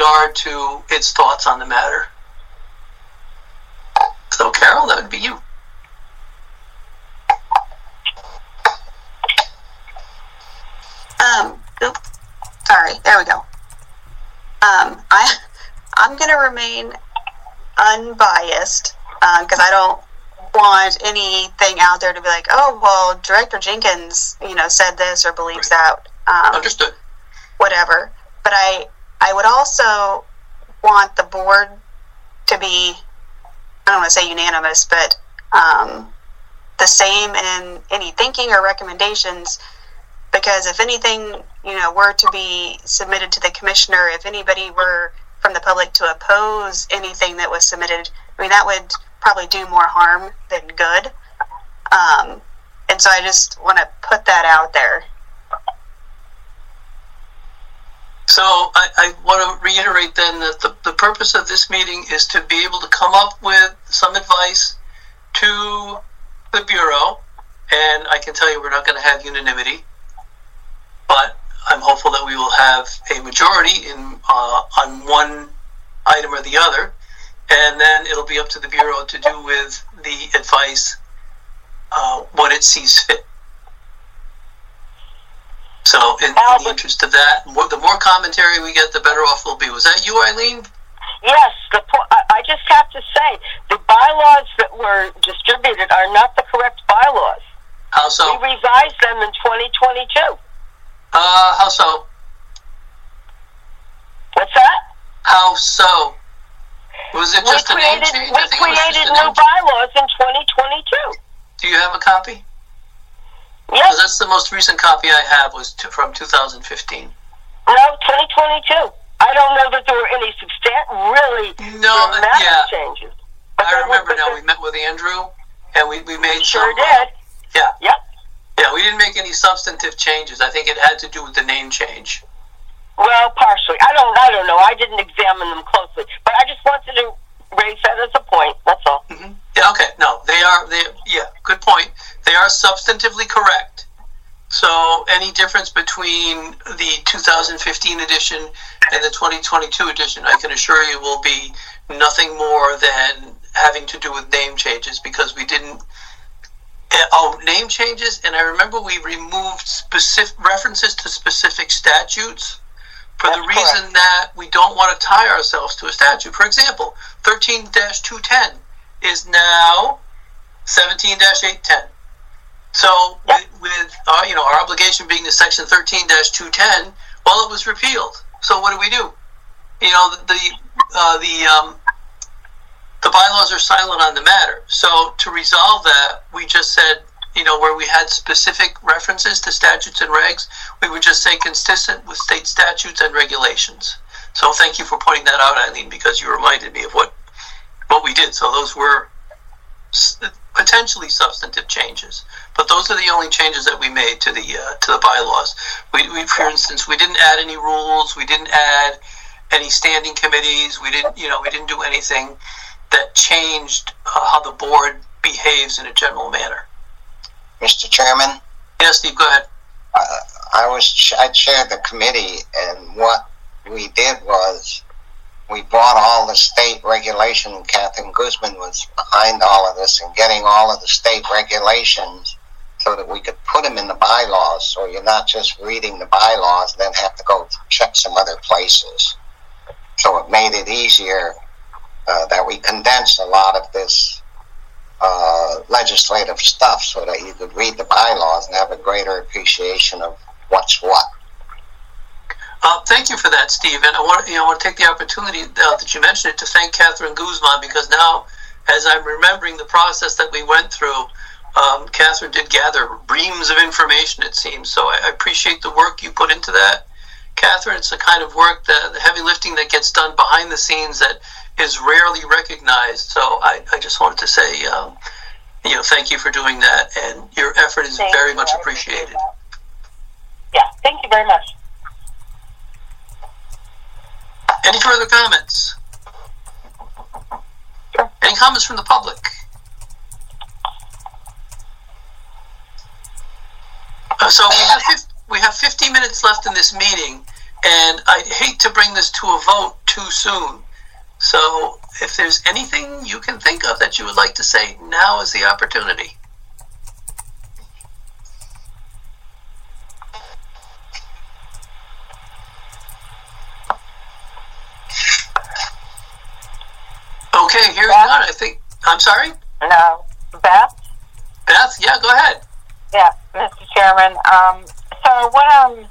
regard to its thoughts on the matter. So, Carol, that would be you. Sorry, there we go. I'm going to remain unbiased because I don't want anything out there to be like, oh, well, Director Jenkins, said this or believes that. Understood. Whatever. But I would also want the board to be, I don't want to say unanimous, but the same in any thinking or recommendations, because if anything, were to be submitted to the commissioner, if anybody were from the public to oppose anything that was submitted, that would probably do more harm than good. And so I just want to put that out there. So I want to reiterate then that the purpose of this meeting is to be able to come up with some advice to the Bureau, and I can tell you we're not going to have unanimity, but I'm hopeful that we will have a majority on one item or the other, and then it'll be up to the Bureau to do with the advice what it sees fit. So in the interest of that, the more commentary we get, the better off we'll be. Was that you, Eileen? Yes. I just have to say, the bylaws that were distributed are not the correct bylaws. How so? We revised them in 2022. How so? What's that? How so? Was it just a name change? We created new bylaws in 2022. Do you have a copy? Yes. Because that's the most recent copy I have was from 2015. No, 2022. I don't know that there were any dramatic changes. But I remember now. We met with Andrew, and we made sure did. Yeah. Yep. Yeah, we didn't make any substantive changes. I think it had to do with the name change. Well, partially. I don't know. I didn't examine them closely, but I just wanted to raise that as a point. That's all. Mm-hmm. Yeah. Okay. No, they are. Yeah. Good point. They are substantively correct. So any difference between the 2015 edition and the 2022 edition, I can assure you, will be nothing more than having to do with name changes, because we didn't. Name changes, and I remember we removed specific references to specific statutes for the reason that we don't want to tie ourselves to a statute. For example, 13-210 is now 17-810. So with our obligation being to section 13-210, well, it was repealed. So what do? The bylaws are silent on the matter. So to resolve that, we just said, where we had specific references to statutes and regs, we would just say consistent with state statutes and regulations. So thank you for pointing that out, Eileen, because you reminded me of what we did. So those were potentially substantive changes, but those are the only changes that we made to the bylaws. We, for instance, we didn't add any rules. We didn't add any standing committees. We didn't do anything that changed how the board behaves in a general manner. Mr. Chairman? Yes, Steve, go ahead. I chaired the committee, and what we did was we brought all the state regulation, and Catherine Guzman was behind all of this and getting all of the state regulations so that we could put them in the bylaws, so you're not just reading the bylaws and then have to go check some other places. So it made it easier that we condensed a lot of this legislative stuff so that you could read the bylaws and have a greater appreciation of what's what. Thank you for that, Steve. And I want to take the opportunity that you mentioned it to thank Catherine Guzman, because now, as I'm remembering the process that we went through, Catherine did gather reams of information, it seems. So I appreciate the work you put into that, Catherine. It's the kind of work, the heavy lifting that gets done behind the scenes that is rarely recognized. So I just wanted to say, thank you for doing that, and your effort is very much appreciated. Yeah, thank you very much. Any further comments? Sure. Any comments from the public? So we have 50 minutes left in this meeting. And I'd hate to bring this to a vote too soon. So if there's anything you can think of that you would like to say, now is the opportunity. Okay, here's none. I think. I'm sorry? No. Beth? Beth, yeah, go ahead. Yeah, Mr. Chairman. So what I'm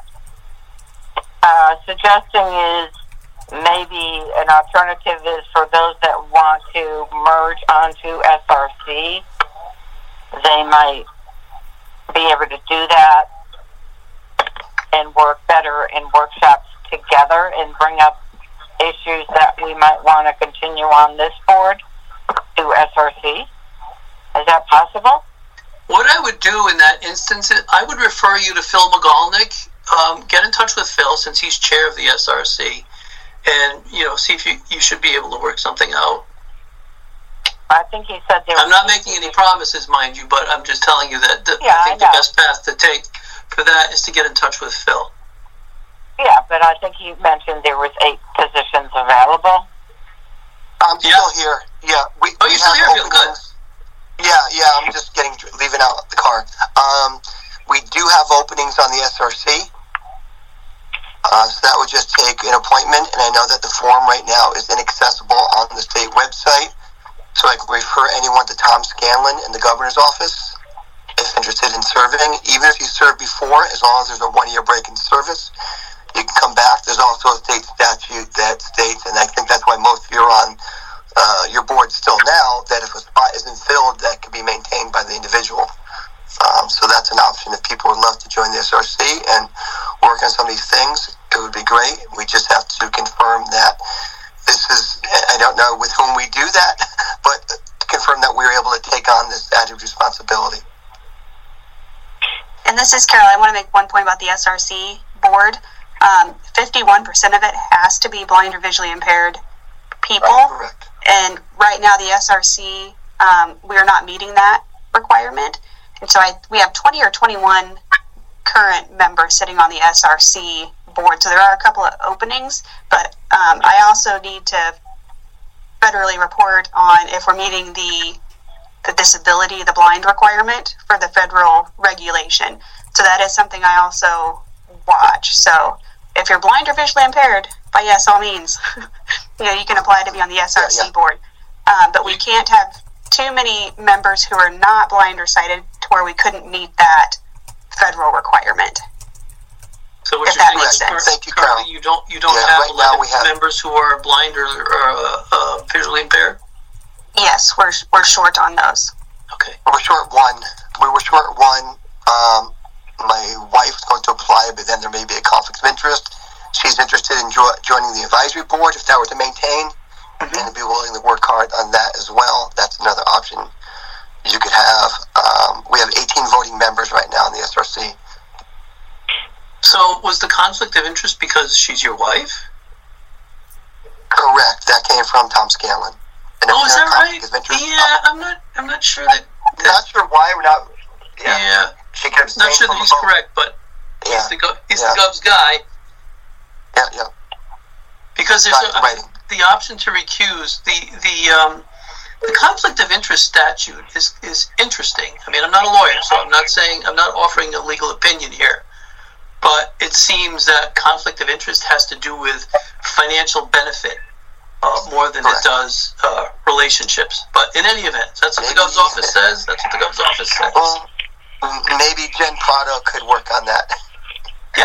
suggesting is maybe an alternative is for those that want to merge onto SRC, they might be able to do that and work better in workshops together and bring up issues that we might want to continue on this board to SRC. Is that possible? What I would do in that instance is I would refer you to Phil McGolnick. Get in touch with Phil since he's chair of the SRC, and see if you should be able to work something out. I think he said there. I'm not making any promises, mind you, but I'm just telling you that I think the best path to take for that is to get in touch with Phil. Yeah, but I think he mentioned there was 8 positions available. I'm still here. Yeah, you're still here. Feel good. Yeah. I'm just leaving out the car. We do have openings on the SRC. So that would just take an appointment, and I know that the form right now is inaccessible on the state website. So I can refer anyone to Tom Scanlon in the governor's office if interested in serving. Even if you served before, as long as there's a 1-year break in service, you can come back. There's also a state statute that states, and I think that's why most of you are on your board still now, that if a spot isn't filled, that can be maintained by the individual. So that's an option. If people would love to join the SRC and work on some of these things, it would be great. We just have to confirm that this is, I don't know with whom we do that, but to confirm that we're able to take on this added responsibility. And this is Carol. I want to make one point about the SRC board. 51% of it has to be blind or visually impaired people. Right, correct. And right now the SRC, we are not meeting that requirement. And so we have 20 or 21 current members sitting on the SRC board. So there are a couple of openings, but I also need to federally report on if we're meeting the disability, the blind requirement for the federal regulation. So that is something I also watch. So if you're blind or visually impaired, by all means, you can apply to be on the SRC board. But we can't have too many members who are not blind or sighted to where we couldn't meet that federal requirement. So what if you're that saying makes is sense. Thank you, Carol. You don't have 11 members who are blind or visually impaired? Yes, we're short on those. Okay. We're short one. We were short one. My wife's going to apply, but then there may be a conflict of interest. She's interested in joining the advisory board if that were to maintain, and to be willing to work hard on that as well. That's another option you could have. We have 18 voting members right now in the SRC. So was the conflict of interest because she's your wife? Correct. That came from Tom Scanlon. Is that right? Yeah, I'm not sure that. Not sure why we're not. Yeah. She could have. Not sure that he's correct, but he's the Gov's guy. Yeah. Because there's the option to recuse. The conflict of interest statute is interesting. I mean, I'm not a lawyer, so I'm not offering a legal opinion here. But it seems that conflict of interest has to do with financial benefit more than it does relationships. But in any event, that's what the Gov's office says. That's what the Gov's office says. Well, maybe Jen Prado could work on that. Yeah.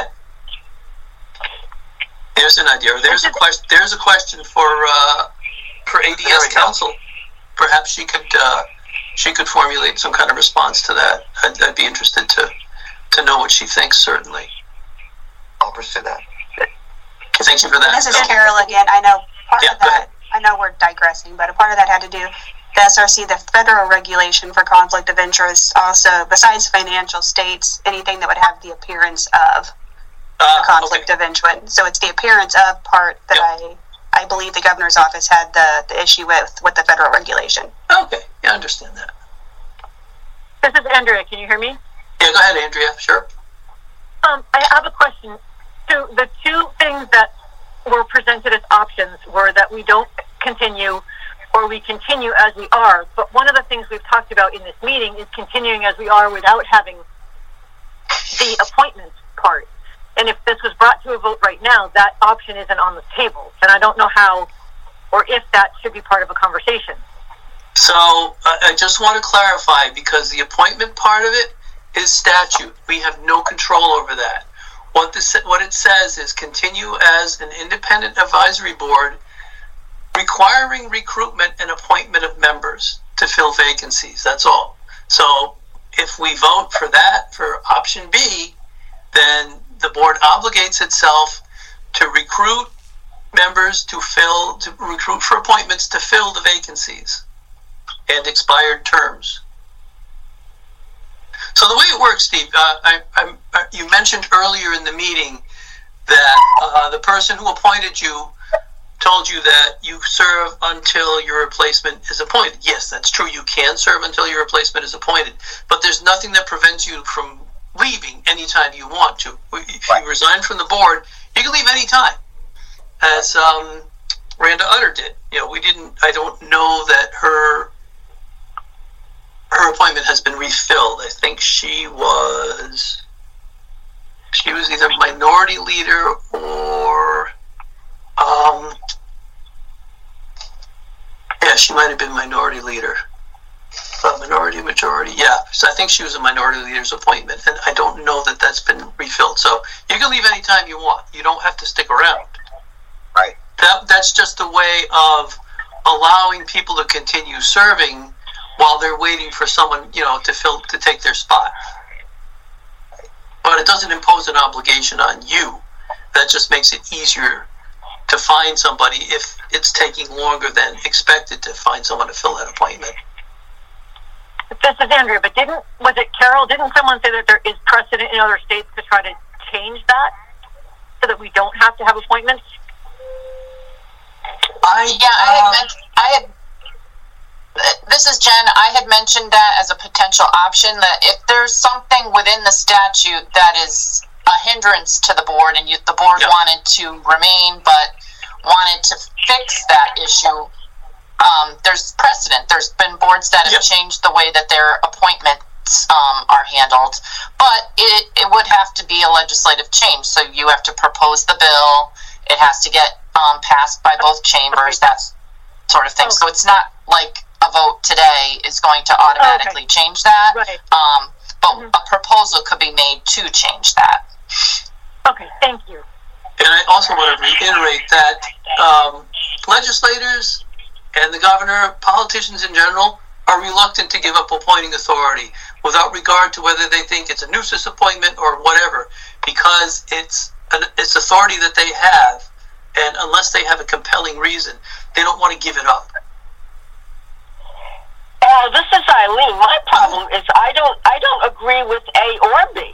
There's an idea. There's a question for ADS counsel. Perhaps she could formulate some kind of response to that. I'd be interested to know what she thinks. Certainly. I'll pursue that. Thank you for that. This is Carol again. I know part of that. I know we're digressing, but a part of that had to do the SRC, the federal regulation for conflict of interest. Also, besides financial states, anything that would have the appearance of a conflict of interest. So it's the appearance of part that I believe the governor's office had the issue with the federal regulation. Okay, I understand that. This is Andrea. Can you hear me? Yeah, go ahead, Andrea. Sure. I have a question. So the two things were presented as options were that we don't continue or we continue as we are. But one of the things we've talked about in this meeting is continuing as we are without having the appointment part. And if this was brought to a vote right now, that option isn't on the table. And I don't know how or if that should be part of a conversation. So I just want to clarify, because the appointment part of it is statute. We have no control over that. What it says is continue as an independent advisory board requiring recruitment and appointment of members to fill vacancies. That's all. So if we vote for that, for option B, then the board obligates itself to recruit members to recruit for appointments to fill the vacancies and expired terms. So the way it works, Steve, you mentioned earlier in the meeting that the person who appointed you told you that you serve until your replacement is appointed. Yes, that's true. You can serve until your replacement is appointed, but there's nothing that prevents you from leaving anytime you want to. If you resign from the board, you can leave anytime, as Randa Utter did. I don't know that her appointment has been refilled. I think she was either minority leader or she might have been minority leader. Minority, majority, yeah. So I think she was a minority leader's appointment, and I don't know that that's been refilled. So you can leave anytime you want. You don't have to stick around. Right. That's just a way of allowing people to continue serving while they're waiting for someone, to take their spot. But it doesn't impose an obligation on you. That just makes it easier to find somebody if it's taking longer than expected to find someone to fill that appointment. This is Andrea, but was it Carol? Didn't someone say that there is precedent in other states to try to change that so that we don't have to have appointments? This is Jen. I had mentioned that as a potential option, that if there's something within the statute that is a hindrance to the board and the board wanted to remain but wanted to fix that issue, there's precedent. There's been boards that have changed the way that their appointments are handled, but it would have to be a legislative change. So you have to propose the bill. It has to get passed by both chambers, that sort of thing. So it's not like a vote today is going to automatically change that. Right. But a proposal could be made to change that. Okay, thank you. And I also want to reiterate that legislators and the governor, politicians in general, are reluctant to give up appointing authority without regard to whether they think it's a nuisance appointment or whatever, because it's authority that they have, and unless they have a compelling reason, they don't want to give it up. This is Eileen. My problem is I don't agree with A or B.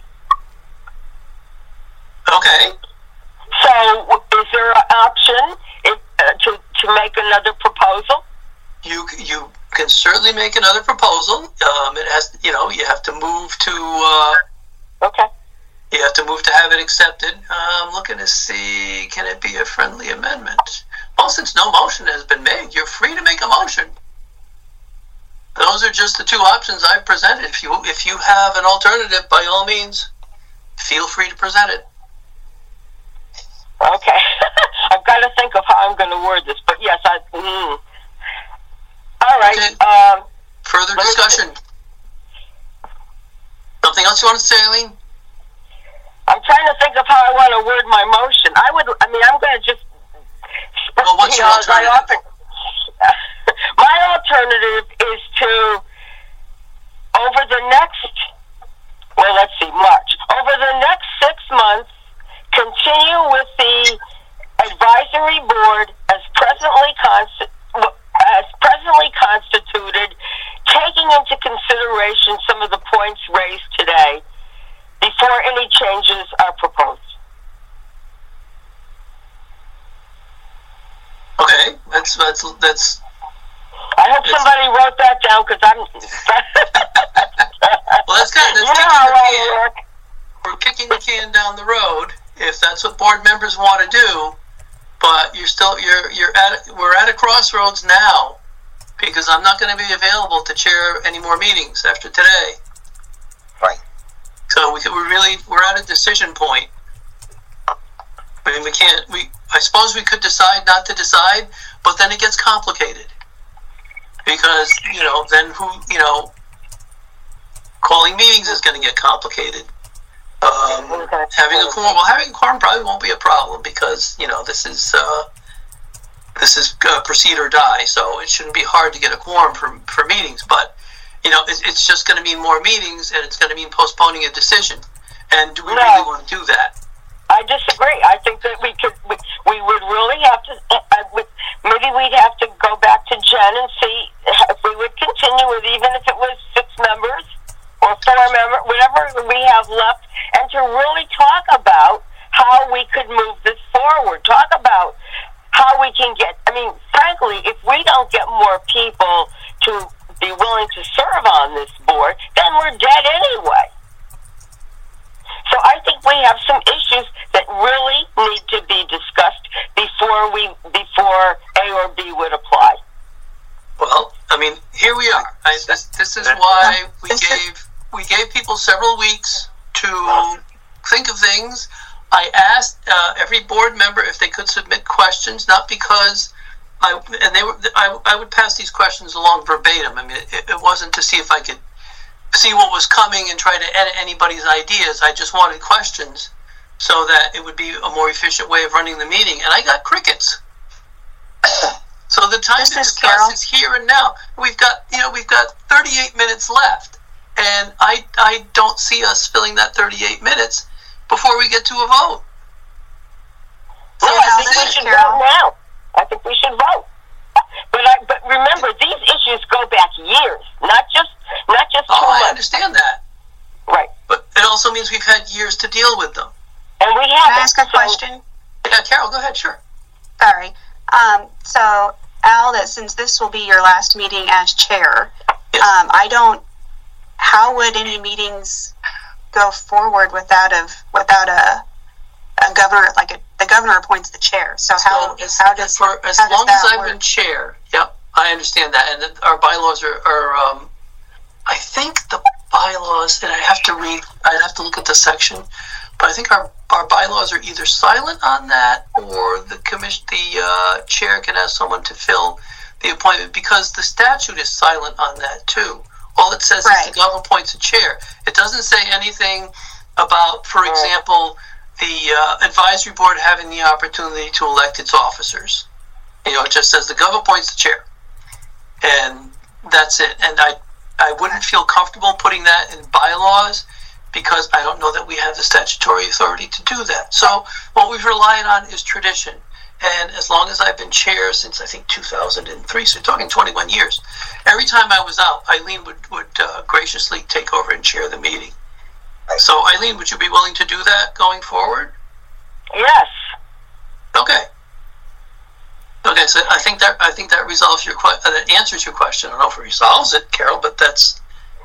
Okay. So is there an option to make another proposal? You can certainly make another proposal. It has, you have to move to. Okay. You have to move to have it accepted. I'm looking to see, can it be a friendly amendment? Well, since no motion has been made, you're free to make a motion. Those are just the two options I've presented. If you have an alternative, by all means, feel free to present it. Okay. I've got to think of how I'm going to word this, but yes, all right. Okay. Further discussion. Something else you want to say, Eileen? I'm trying to think of how I want to word my motion. I'm going to just... Well, what's your alternative? My alternative is to, over the next next 6 months, continue with the advisory board as presently constituted, taking into consideration some of the points raised today before any changes are proposed. Okay, that's. I hope somebody wrote that down, because I'm. Well, that's good. We're kicking the can down the road. If that's what board members want to do, but we're at a crossroads now, because I'm not going to be available to chair any more meetings after today. Right. So we're at a decision point. I mean, I suppose we could decide not to decide, but then it gets complicated. Because, then calling meetings is going to get complicated. Having a quorum probably won't be a problem, because, this is proceed or die, so it shouldn't be hard to get a quorum for meetings, but, it's just going to mean more meetings, and it's going to mean postponing a decision. And do we really want to do that? I disagree. I think that we would really have to, maybe we'd have to go back to Jen and see if we would continue with, even if it was 6 members or 4 members, whatever we have left, and to really talk about how we could move this forward. Talk about how we can get, frankly, if we don't get more people to be willing to serve on this board, then we're dead anyway. So I think we have some issues that really need to be discussed before A or B would apply. Well, here we are. This is why we gave people several weeks to think of things. I asked every board member if they could submit questions, not because I would pass these questions along verbatim. It wasn't to see if I could see what was coming and try to edit anybody's ideas. I just wanted questions so that it would be a more efficient way of running the meeting. And I got crickets. So the time to discuss is here and now. We've got 38 minutes left, and I don't see us filling that 38 minutes before we get to a vote. So I think we should vote now. I think we should vote. But remember, these issues go back years, not just 2 months. I understand that. Right. But it also means we've had years to deal with them. And we have. Can I ask a question? Yeah, Carol, go ahead. Sure. Sorry. So, Al, since this will be your last meeting as chair, yes. How would any meetings go forward without a governor? The governor appoints the chair. So how does as long as I've been chair? Yep, I understand that. And our bylaws are I think the bylaws, and I'd have to look at the section, but I think our bylaws are either silent on that, or the chair can ask someone to fill the appointment, because the statute is silent on that too. All it says is the governor appoints a chair. It doesn't say anything about, for example, the advisory board having the opportunity to elect its officers. It just says the governor appoints the chair, and that's it. And I wouldn't feel comfortable putting that in bylaws, because I don't know that we have the statutory authority to do that. So what we've relied on is tradition. And as long as I've been chair since, I think, 2003, so you're talking 21 years, every time I was out, Eileen would graciously take over and chair the meeting. So, Eileen, would you be willing to do that going forward? Yes. Okay. Okay, so I think that resolves that answers your question. I don't know if it resolves it, Carol, but that's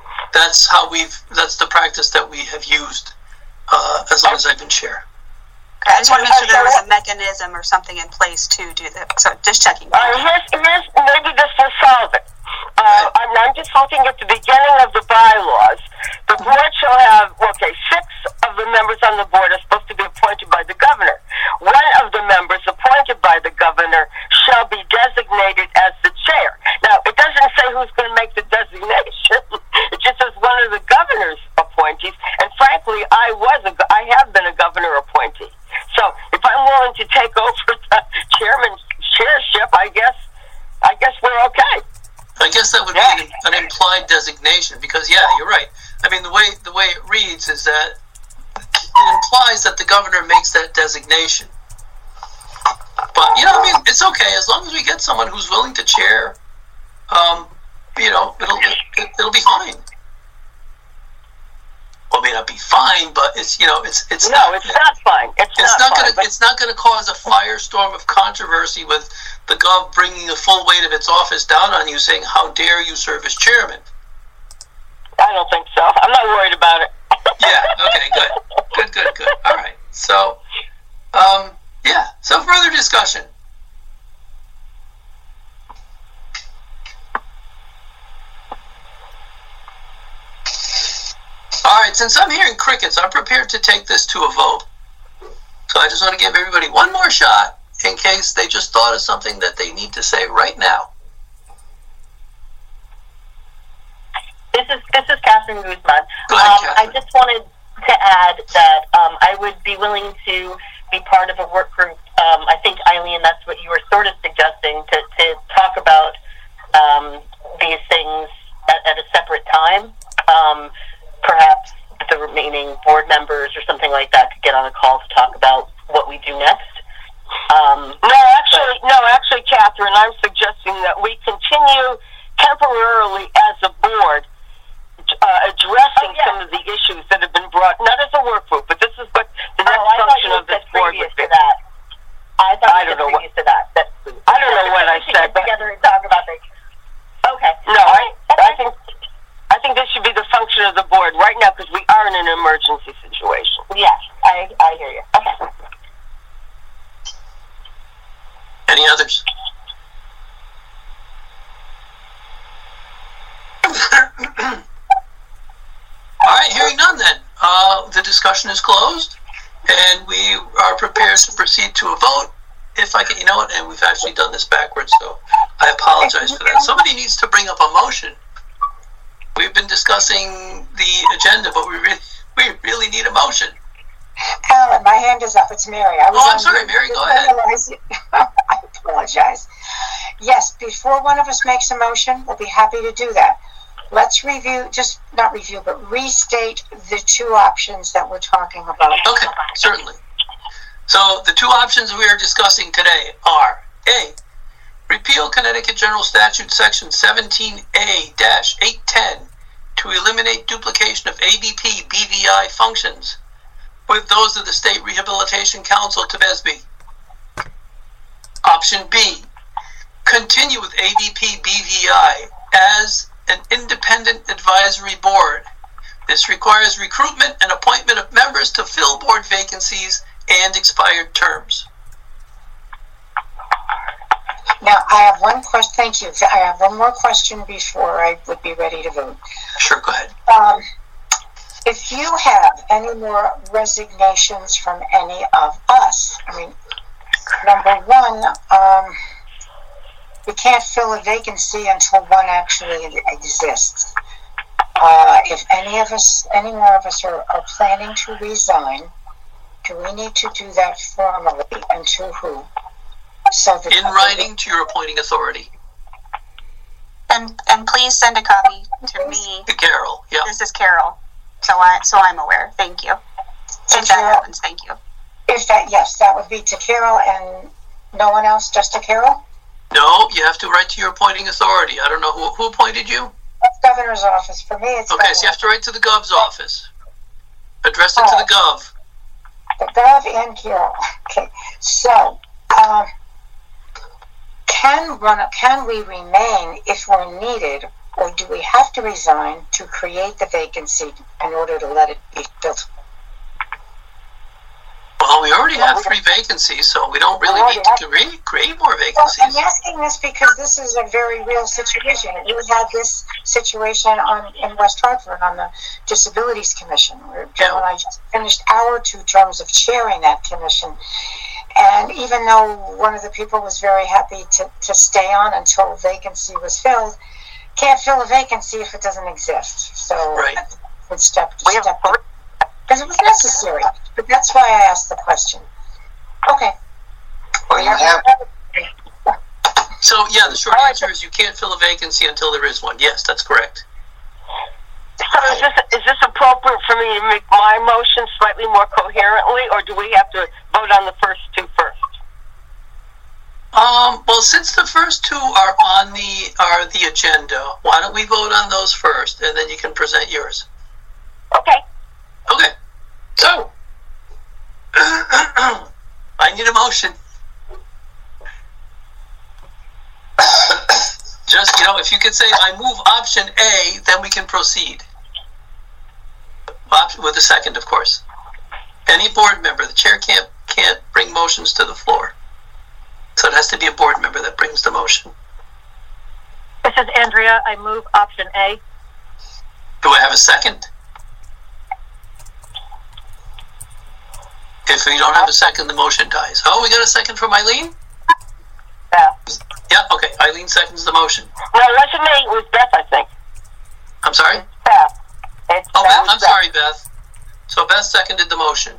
the practice that we have used as long as I've been chair. Okay, I just want to make sure there was a mechanism or something in place to do that. So just checking. Maybe this will solve it. I'm just looking at the beginning of the bylaws. The board shall have, 6 of the members on the board are supposed to be appointed by the governor. 1 of the members appointed by the governor shall be designated as the chair. Now, it doesn't say who's going to make the designation. It just says 1 of the governor's appointees. And frankly, I have been a governor appointee. So if I'm willing to take over the chairship, I guess we're okay. I guess that would be an implied designation, because you're right. The way it reads is that it implies that the governor makes that designation. But it's okay as long as we get someone who's willing to chair. It'll be fine. Well, it may not be fine, but it's not fine. It's not going to cause a firestorm of controversy with the Gov bringing the full weight of its office down on you, saying, "How dare you serve as chairman?" I don't think so. I'm not worried about it. Yeah. Okay. Good. All right. So, so further discussion. right, since I'm hearing crickets, I'm prepared to take this to a vote. So I just want to give everybody one more shot in case they just thought of something that they need to say right now. This is Catherine Guzman. Go ahead, Catherine. I just wanted to add that I would be willing to be part of a work group. I think, Eileen, that's what you were sort of suggesting, to talk about these things at a separate time. Perhaps the remaining board members or something like that could get on a call to talk about what we do next. No, actually, Catherine, I'm suggesting that we continue temporarily as a board addressing some of the issues that have been brought, not as a work group, but this is what the next function of this board would be. I don't know what I said. Together and talk about things. Okay. No, I think this should be the function of the board right now because we are in an emergency situation. Yes, I hear you. Okay. Any others? All right, hearing none then. The discussion is closed, and we are prepared to proceed to a vote. If I can, and we've actually done this backwards, so I apologize for that. Somebody needs to bring up a motion. We've been discussing the agenda, but we really need a motion. Alan, my hand is up. It's Mary. I'm sorry, Mary, go ahead. I apologize. Yes, before one of us makes a motion, we'll be happy to do that. Let's restate the two options that we're talking about. Okay, certainly. So the two options we are discussing today are A, repeal Connecticut General Statute Section 17A-810 to eliminate duplication of ABP BVI functions with those of the State Rehabilitation Council to BESB. Option B, continue with ABP BVI as an independent advisory board. This requires recruitment and appointment of members to fill board vacancies and expired terms. Now, I have one question. Thank you. I have one more question before I would be ready to vote. Sure, go ahead. If you have any more resignations from any of us, number one, we can't fill a vacancy until one actually exists. If any more of us are planning to resign, do we need to do that formally, and to who? In writing to your appointing authority. And please send a copy to me. To Carol, yeah. This is Carol, so I'm aware. Thank you. If that happens, thank you. Yes, that would be to Carol and no one else, just to Carol? No, you have to write to your appointing authority. I don't know who appointed you. That's governor's office. For me, it's okay. So you have to write to the Gov's office. Address it to the Gov. The Gov and Carol. Okay. So, can we remain if we're needed, or do we have to resign to create the vacancy in order to let it be filled? Well, we already have 3 vacancies, so we don't really need to create more vacancies. Well, I'm asking this because this is a very real situation. We had this situation in West Hartford on the Disabilities Commission, where Joe and I just finished our 2 terms of chairing that commission. And even though one of the people was very happy to stay on until a vacancy was filled, can't fill a vacancy if it doesn't exist. So we stepped because it was necessary. But that's why I asked the question. Okay. Well, you have. So the short answer is you can't fill a vacancy until there is one. Yes, that's correct. So is this appropriate for me to make my motion slightly more coherently, or do we have to vote on the first 2 first? Well, since the first 2 are on the agenda, why don't we vote on those first, and then you can present yours. Okay. Okay. So, I need a motion. Just, if you could say, I move option A, then we can proceed. With a second, of course. Any board member, the chair can't bring motions to the floor. So it has to be a board member that brings the motion. This is Andrea. I move option A. Do I have a second? If we don't have a second, the motion dies. Oh, we got a second from Eileen? Yeah. Yeah, okay. Eileen seconds the motion. No, it wasn't me. It was Beth, I think. I'm sorry? Beth. It's Oh, Beth. Beth, I'm sorry, Beth. So Beth seconded the motion.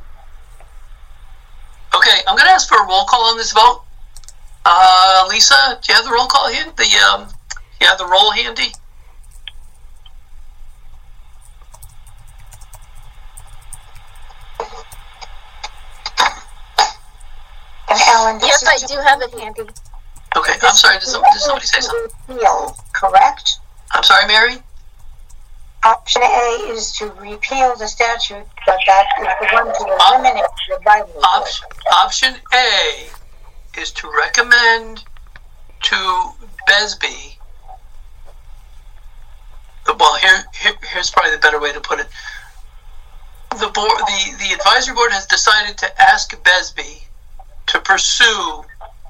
Okay, I'm going to ask for a roll call on this vote. Lisa, do you have the roll call here? You have the roll handy? And Ellen, Yes, I do have it handy. Okay, I'm sorry, did somebody say something? Repeal, correct? I'm sorry, Mary? Option A is to repeal the statute, but that is the one to eliminate the advisory board. Option A is to recommend to BESB. Well, here's probably the better way to put it. The advisory board has decided to ask BESB to pursue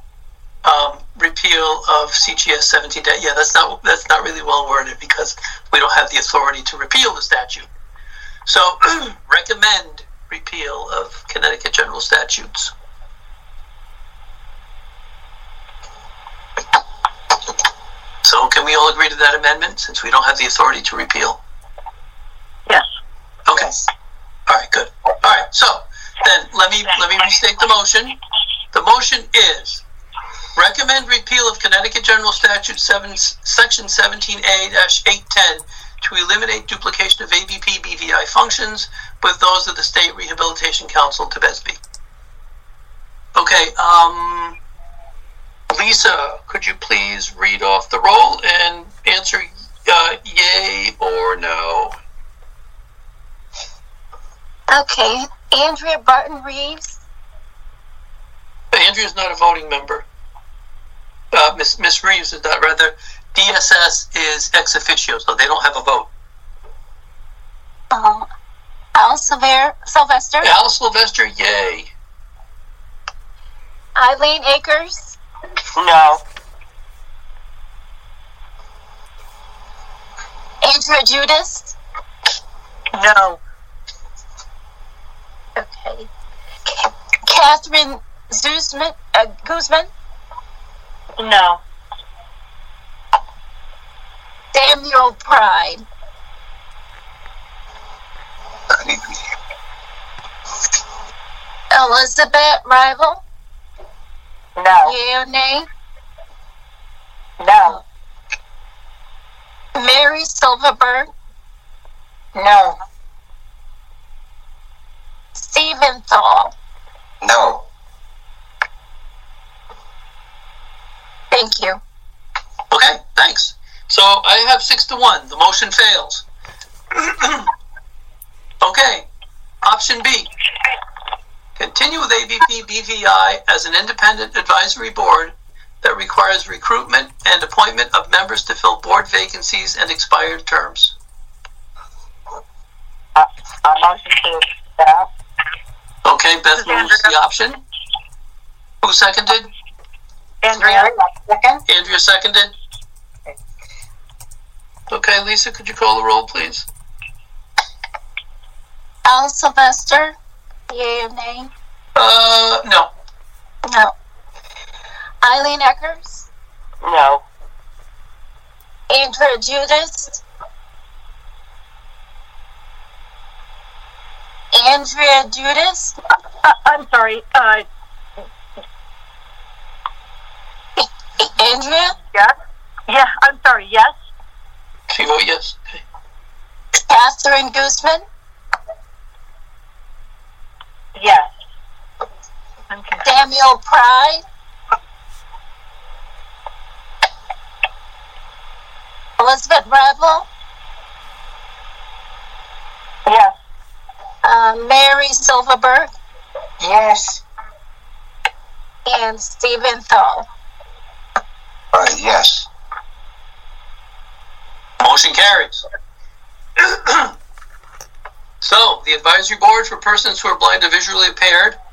repeal of CGS 17. Yeah, that's not really well worded because we don't have the authority to repeal the statute. So recommend repeal of Connecticut general statutes. So can we all agree to that amendment since we don't have the authority to repeal? Yes. Okay. Yes. All right, good. All right, so then let me restate the motion. The motion is recommend repeal of Connecticut General Statute Section 17A-810 to eliminate duplication of ABP BVI functions with those of the State Rehabilitation Council to BESB. Okay, Lisa, could you please read off the roll and answer yay or no? Okay, Andrea Barton Reeves. Andrea's not a voting member. Miss Reeves is not, rather. DSS is ex officio, so they don't have a vote. Al Sylvester. Al Sylvester, yay. Eileen Akers. No. Andrea Judas. No. Okay. Catherine Guzman. No. Daniel Pride. Elizabeth Rival. No. Yea or nay? No. Mary Silverberg. No. Stephen Thal. No. Thank you. Okay, thanks. So I have 6-1. The motion fails. Okay, option B. Continue with ABP BVI as an independent advisory board that requires recruitment and appointment of members to fill board vacancies and expired terms. Motion to accept. Okay, Beth moves the option. Who seconded? Andrea. Second? Andrea seconded. Okay, Lisa, could you call the roll, please? Al Sylvester. Yea or nay? No. No. Eileen Eckers. No. Andrea Judas. Andrea Judas. I'm sorry. Andrea. Yes. Yeah. I'm sorry. Yes. She vote yes. Okay. Catherine Guzman. Yes. I'm confused. Daniel Pride. Elizabeth Rival. Yes. Mary Silverberg. Yes. And Stephen Thal. Yes. Motion carries. So, the advisory board for persons who are blind or visually impaired